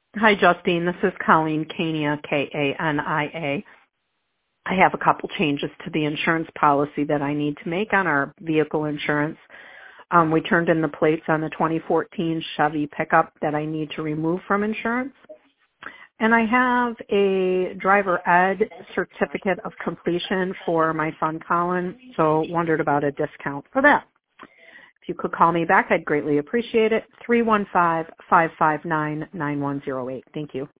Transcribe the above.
Hi, Justine. This is Colleen Kania, Kania. I have a couple changes to the insurance policy that I need to make on our vehicle insurance. We turned in the plates on the 2014 Chevy pickup that I need to remove from insurance. And I have a driver ed certificate of completion for my son Colin, so wondered about a discount for that. If you could call me back, I'd greatly appreciate it. 315-559-9108. Thank you.